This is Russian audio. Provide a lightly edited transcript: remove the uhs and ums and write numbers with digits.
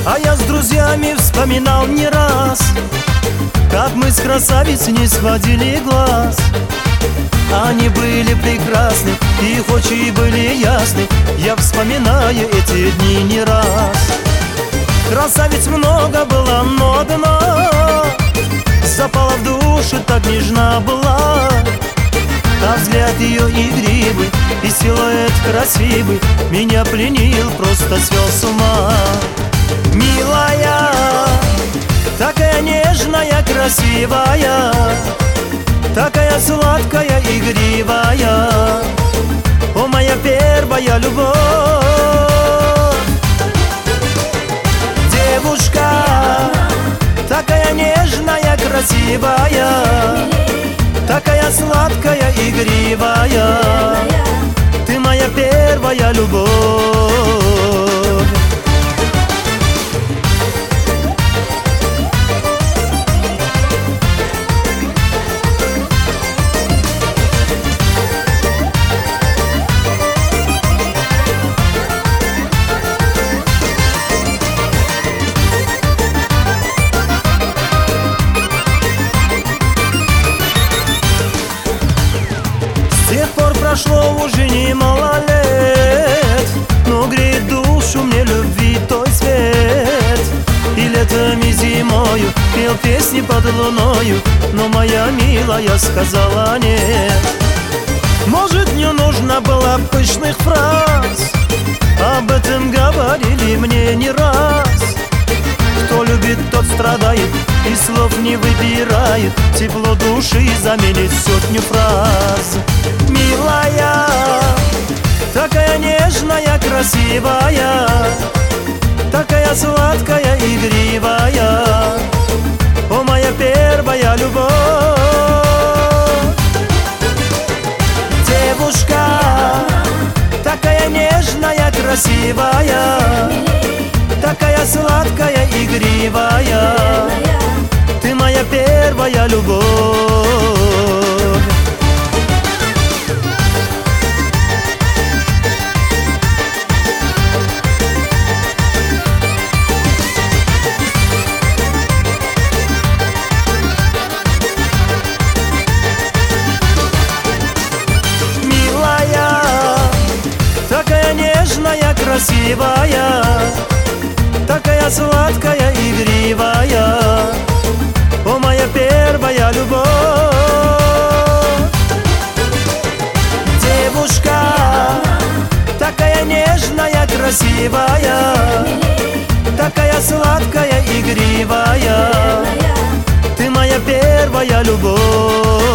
А я с друзьями вспоминал не раз, как мы с красавицей не сводили глаз. Они были прекрасны, их очи были ясны, я вспоминаю эти дни не раз. Красавиц много было, но одна запала в душу, так нежна была. А взгляд ее игривый и силуэт красивый меня пленил, просто свел с ума. Милая, такая нежная, красивая, такая сладкая, игривая, о, моя первая любовь. Девушка, такая нежная, красивая, такая сладкая, игривая, ты моя первая любовь. С тех пор прошло уже немало лет, но греет душу мне любви той свет. И летом и зимою пел песни под луною, но моя милая сказала нет. Может, не нужно было пышных фраз, об этом говорили мне не раз. Кто любит, тот страдает, и слов не выбирает, тепло души заменит сотню фраз. Милая, такая нежная, красивая, такая сладкая, игривая, о, моя первая любовь. Девушка, такая нежная, красивая, такая сладкая, игривая, ты моя первая любовь. Милая, такая нежная, красивая, такая сладкая, игривая, о, моя первая любовь. Девушка, такая нежная, красивая, такая сладкая, игривая, ты моя первая любовь.